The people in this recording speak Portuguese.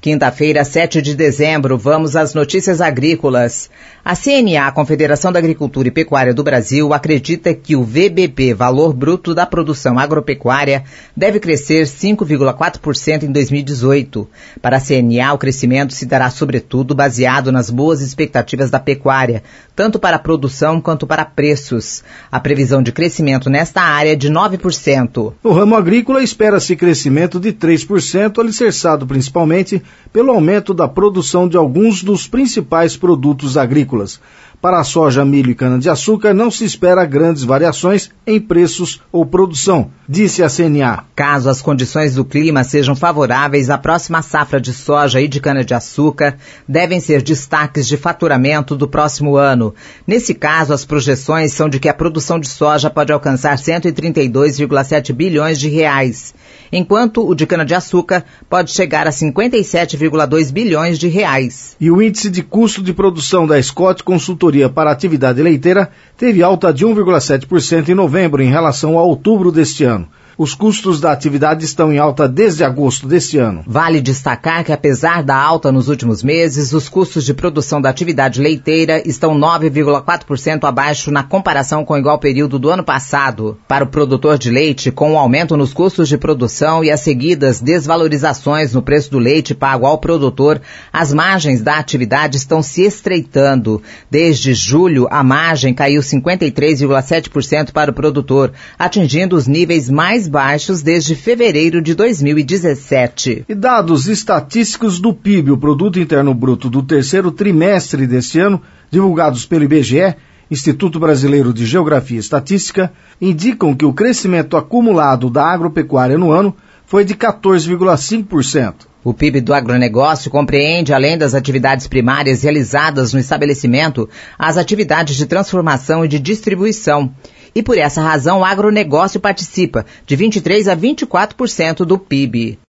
Quinta-feira, 7 de dezembro, vamos às notícias agrícolas. A CNA, Confederação da Agricultura e Pecuária do Brasil, acredita que o VBP, Valor Bruto da Produção Agropecuária, deve crescer 5,4% em 2018. Para a CNA, o crescimento se dará sobretudo baseado nas boas expectativas da pecuária, tanto para a produção quanto para preços. A previsão de crescimento nesta área é de 9%. No ramo agrícola, espera-se crescimento de 3%, alicerçado principalmente pelo aumento da produção de alguns dos principais produtos agrícolas. Para a soja, milho e cana-de-açúcar, não se espera grandes variações em preços ou produção, disse a CNA. Caso as condições do clima sejam favoráveis, a próxima safra de soja e de cana-de-açúcar devem ser destaques de faturamento do próximo ano. Nesse caso, as projeções são de que a produção de soja pode alcançar 132,7 bilhões de reais, enquanto o de cana-de-açúcar pode chegar a 57,2 bilhões de reais. E o índice de custo de produção da Scott Consultoria para a atividade leiteira teve alta de 1,7% em novembro em relação a outubro deste ano. Os custos da atividade estão em alta desde agosto deste ano. Vale destacar que, apesar da alta nos últimos meses, os custos de produção da atividade leiteira estão 9,4% abaixo na comparação com o igual período do ano passado. Para o produtor de leite, com o aumento nos custos de produção e as seguidas desvalorizações no preço do leite pago ao produtor, as margens da atividade estão se estreitando. Desde julho, a margem caiu 53,7% para o produtor, atingindo os níveis mais baixos desde fevereiro de 2017. E dados estatísticos do PIB, o Produto Interno Bruto do terceiro trimestre deste ano, divulgados pelo IBGE, Instituto Brasileiro de Geografia e Estatística, indicam que o crescimento acumulado da agropecuária no ano foi de 14,5%. O PIB do agronegócio compreende, além das atividades primárias realizadas no estabelecimento, as atividades de transformação e de distribuição. E por essa razão o agronegócio participa de 23% a 24% do PIB.